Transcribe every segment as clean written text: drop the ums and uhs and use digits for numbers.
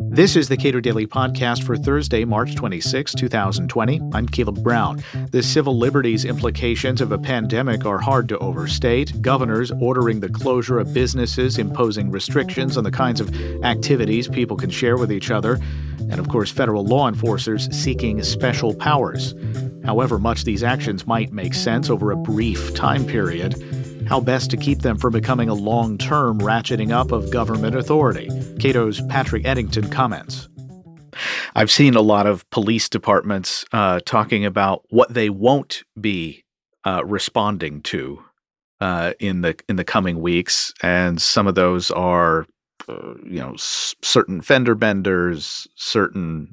This is the Cato Daily Podcast for Thursday, March 26, 2020. I'm Caleb Brown. The civil liberties implications of a pandemic are hard to overstate. Governors ordering the closure of businesses, imposing restrictions on the kinds of activities people can share with each other, and of course, federal law enforcers seeking special powers. However much these actions might make sense over a brief time period, how best to keep them from becoming a long-term ratcheting up of government authority? Cato's Patrick Eddington comments. I've seen a lot of police departments talking about what they won't be responding to in the coming weeks, and some of those are, certain fender benders, certain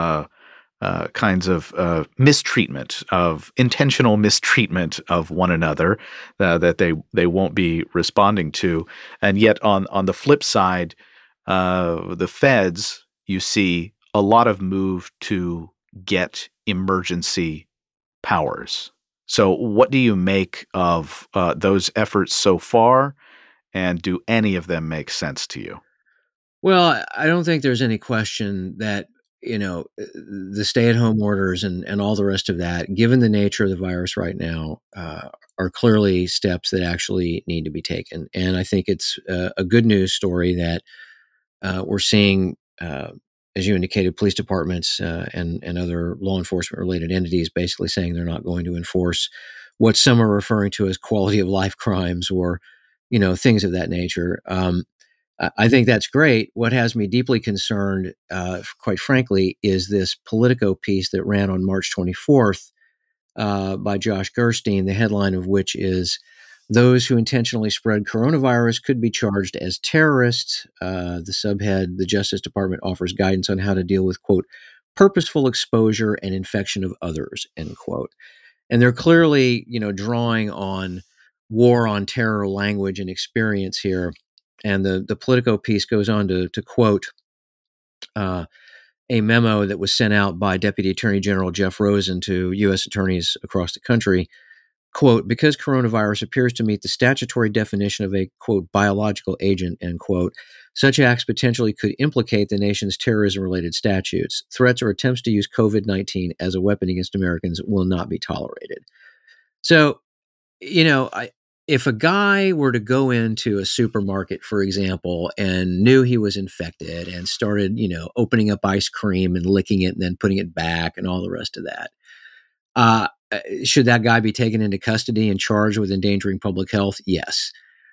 kinds of intentional mistreatment of one another that they won't be responding to. And yet on the flip side, the feds, you see a lot of move to get emergency powers. So what do you make of those efforts so far, and do any of them make sense to you? Well, I don't think there's any question that, the stay-at-home orders and all the rest of that, given the nature of the virus right now, are clearly steps that actually need to be taken. And I think it's a good news story that we're seeing, as you indicated, police departments and other law enforcement-related entities basically saying they're not going to enforce what some are referring to as quality of life crimes or, things of that nature. I think that's great. What has me deeply concerned, quite frankly, is this Politico piece that ran on March 24th by Josh Gerstein, the headline of which is, "Those who intentionally spread coronavirus could be charged as terrorists." The subhead, "The Justice Department offers guidance on how to deal with, quote, purposeful exposure and infection of others," end quote. And they're clearly, drawing on war on terror language and experience here. And the Politico piece goes on to quote a memo that was sent out by Deputy Attorney General Jeff Rosen to U.S. attorneys across the country. Quote, "Because coronavirus appears to meet the statutory definition of a, quote, biological agent," end quote, "such acts potentially could implicate the nation's terrorism-related statutes. Threats or attempts to use COVID-19 as a weapon against Americans will not be tolerated." So, if a guy were to go into a supermarket, for example, and knew he was infected and started, opening up ice cream and licking it and then putting it back and all the rest of that, should that guy be taken into custody and charged with endangering public health? Yes.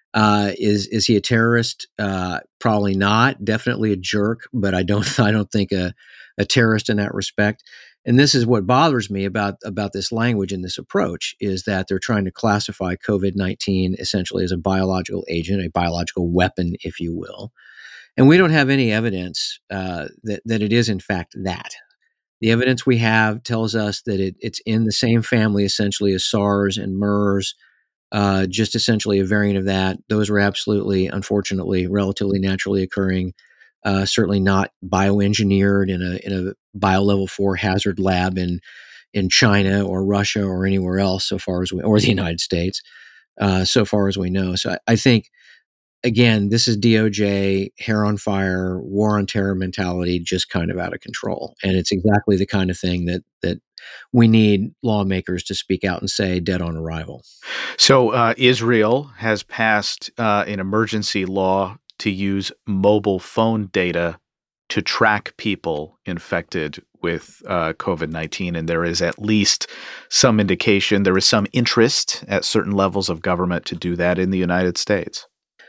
Is he a terrorist? Probably not. Definitely a jerk, but I don't think a terrorist in that respect. And this is what bothers me about this language and this approach, is that they're trying to classify COVID-19 essentially as a biological agent, a biological weapon, if you will. And we don't have any evidence that it is in fact that. The evidence we have tells us that it's in the same family essentially as SARS and MERS, just essentially a variant of that. Those were absolutely, unfortunately, relatively naturally occurring. Certainly not bioengineered in a biolevel 4 hazard lab in China or Russia or anywhere else, so far as or the United States, so far as we know. So I think, again, this is DOJ, hair on fire, war on terror mentality, just kind of out of control. And it's exactly the kind of thing that we need lawmakers to speak out and say, dead on arrival. So Israel has passed an emergency law to use mobile phone data to track people infected with COVID-19. And there is at least some indication, there is some interest at certain levels of government to do that in the United States.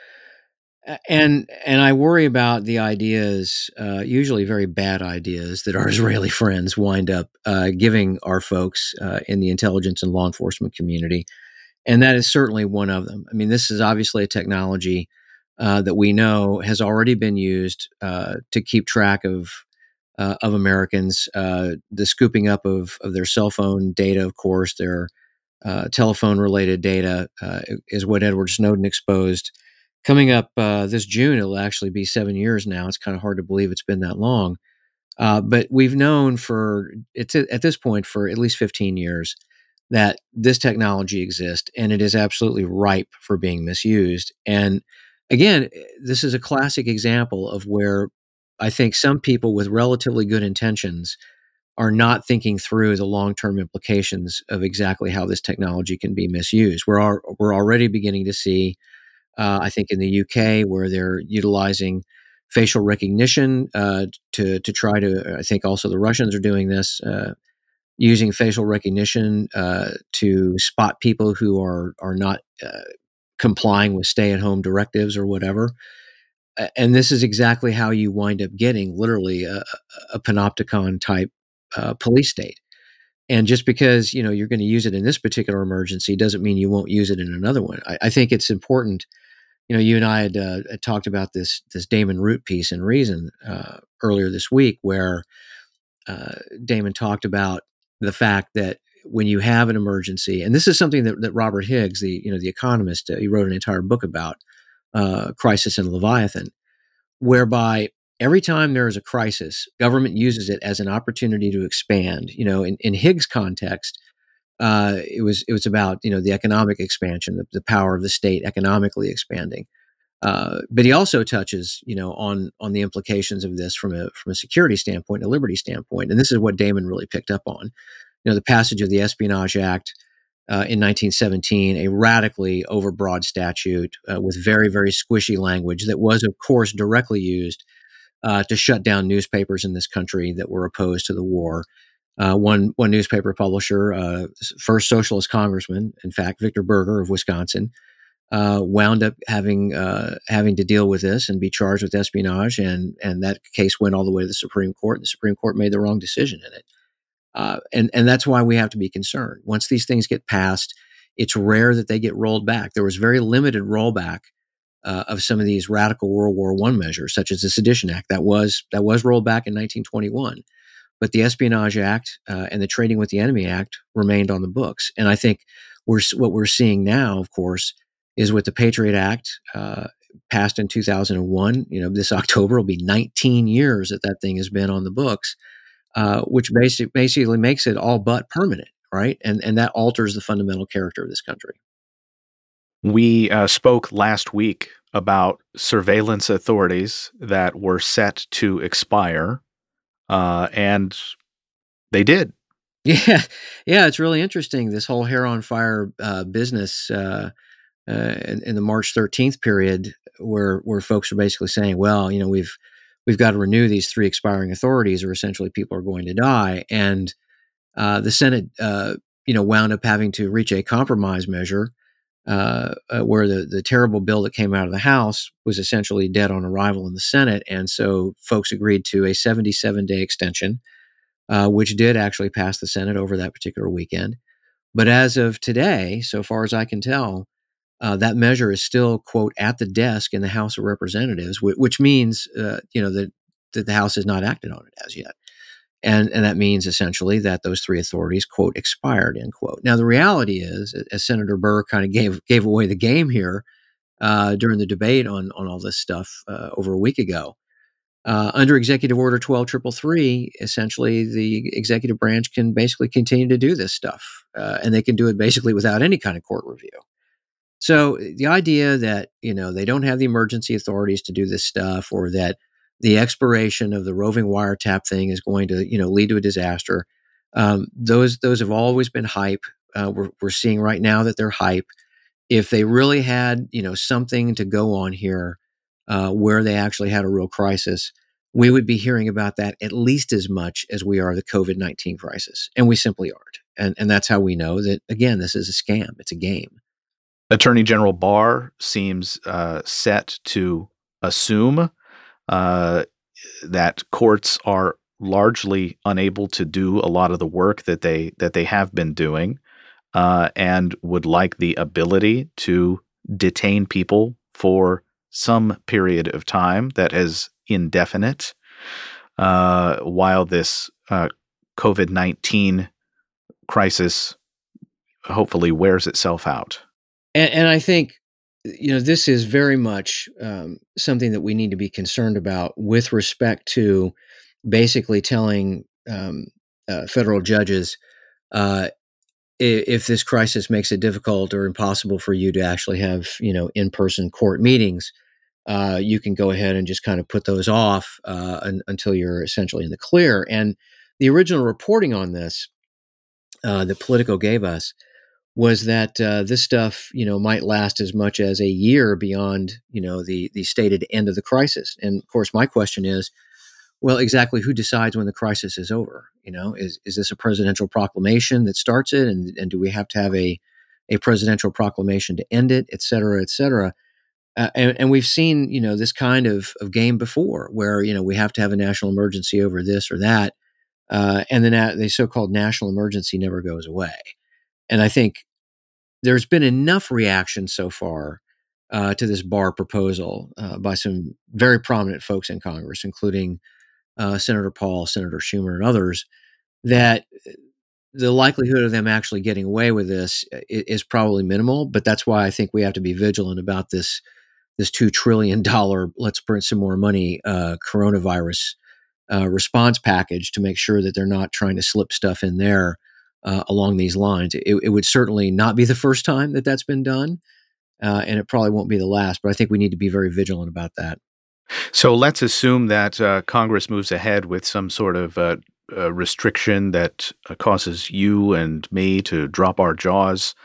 And I worry about the ideas, usually very bad ideas, that our Israeli friends wind up giving our folks in the intelligence and law enforcement community. And that is certainly one of them. I mean, this is obviously a technology that we know has already been used to keep track of Americans. The scooping up of their cell phone data, of course, their telephone-related data is what Edward Snowden exposed. Coming up this June, it'll actually be 7 years now. It's kind of hard to believe it's been that long. But we've known at this point for at least 15 years that this technology exists, and it is absolutely ripe for being misused. And again, this is a classic example of where I think some people with relatively good intentions are not thinking through the long-term implications of exactly how this technology can be misused. We're already beginning to see, I think, in the UK, where they're utilizing facial recognition to try to. I think also the Russians are doing this, using facial recognition to spot people who are not complying with stay-at-home directives or whatever. And this is exactly how you wind up getting literally a panopticon type police state. And just because you're going to use it in this particular emergency doesn't mean you won't use it in another one. I think it's important. You and I had talked about this Damon Root piece in Reason earlier this week, where Damon talked about the fact that when you have an emergency, and this is something that Robert Higgs, the economist, he wrote an entire book about, Crisis in Leviathan, whereby every time there is a crisis, government uses it as an opportunity to expand. In Higgs' context, it was about the economic expansion, the power of the state economically expanding. But he also touches on the implications of this from a security standpoint, a liberty standpoint, and this is what Damon really picked up on. The passage of the Espionage Act in 1917, a radically overbroad statute with very, very squishy language that was, of course, directly used to shut down newspapers in this country that were opposed to the war. One newspaper publisher, first socialist congressman, in fact, Victor Berger of Wisconsin, wound up having to deal with this and be charged with espionage, and that case went all the way to the Supreme Court. And the Supreme Court made the wrong decision in it. And that's why we have to be concerned. Once these things get passed, it's rare that they get rolled back. There was very limited rollback of some of these radical World War I measures, such as the Sedition Act. That was rolled back in 1921. But the Espionage Act and the Trading with the Enemy Act remained on the books. And I think what we're seeing now, of course, is with the Patriot Act passed in 2001. This October will be 19 years that thing has been on the books. Which basically makes it all but permanent, right? And that alters the fundamental character of this country. We spoke last week about surveillance authorities that were set to expire, and they did. Yeah, it's really interesting, this whole hair on fire business in the March 13th period, where folks are basically saying, well, we've got to renew these 3 expiring authorities, or essentially people are going to die. And the Senate, wound up having to reach a compromise measure where the terrible bill that came out of the House was essentially dead on arrival in the Senate. And so folks agreed to a 77-day extension, which did actually pass the Senate over that particular weekend. But as of today, so far as I can tell, that measure is still, quote, at the desk in the House of Representatives, which means, that the House has not acted on it as yet. And that means essentially that those 3 authorities, quote, expired, end quote. Now, the reality is, as Senator Burr kind of gave away the game here during the debate on all this stuff over a week ago, under Executive Order 12333, essentially the executive branch can basically continue to do this stuff. And they can do it basically without any kind of court review. So the idea that, they don't have the emergency authorities to do this stuff, or that the expiration of the roving wiretap thing is going to, lead to a disaster, those have always been hype. We're seeing right now that they're hype. If they really had, something to go on here where they actually had a real crisis, we would be hearing about that at least as much as we are the COVID-19 crisis. And we simply aren't. And that's how we know that, again, this is a scam. It's a game. Attorney General Barr seems set to assume that courts are largely unable to do a lot of the work that they have been doing, and would like the ability to detain people for some period of time that is indefinite, while this COVID-19 crisis hopefully wears itself out. And I think, this is very much something that we need to be concerned about with respect to basically telling federal judges, if this crisis makes it difficult or impossible for you to actually have, in-person court meetings, you can go ahead and just kind of put those off until you're essentially in the clear. And the original reporting on this that Politico gave us was that this stuff, might last as much as a year beyond, the stated end of the crisis. And of course, my question is, well, exactly who decides when the crisis is over? Is this a presidential proclamation that starts it, and do we have to have a presidential proclamation to end it, et cetera, et cetera? And we've seen, this kind of game before, where we have to have a national emergency over this or that, and then the so-called national emergency never goes away. And I think there's been enough reaction so far to this Barr proposal by some very prominent folks in Congress, including Senator Paul, Senator Schumer, and others, that the likelihood of them actually getting away with this is probably minimal. But that's why I think we have to be vigilant about this $2 trillion, let's print some more money, coronavirus response package, to make sure that they're not trying to slip stuff in there along these lines. It would certainly not be the first time that that's been done, and it probably won't be the last, but I think we need to be very vigilant about that. So let's assume that Congress moves ahead with some sort of restriction that causes you and me to drop our jaws.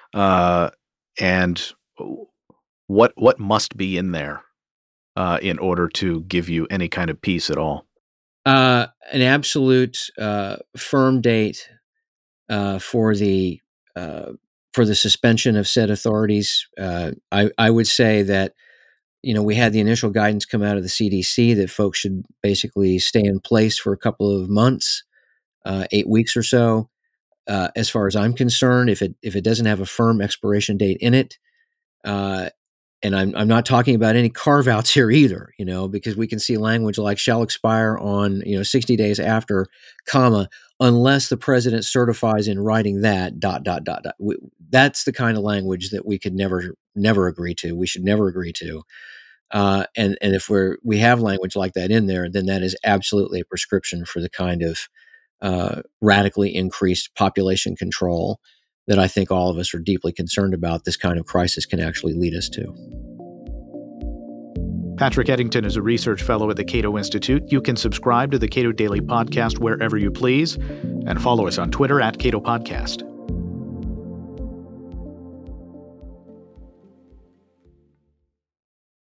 And what must be in there in order to give you any kind of peace at all? An absolute firm date for the suspension of said authorities. I would say that we had the initial guidance come out of the CDC that folks should basically stay in place for a couple of months, 8 weeks or so. As far as I'm concerned, if it doesn't have a firm expiration date in it, and I'm not talking about any carve-outs here either, because we can see language like shall expire on 60 days after, comma, unless the president certifies in writing that ... That's the kind of language that we could never agree to. We should never agree to. And if we have language like that in there, then that is absolutely a prescription for the kind of radically increased population control that I think all of us are deeply concerned about this kind of crisis can actually lead us to. Patrick Eddington is a research fellow at the Cato Institute. You can subscribe to the Cato Daily Podcast wherever you please, and follow us on Twitter @Cato Podcast.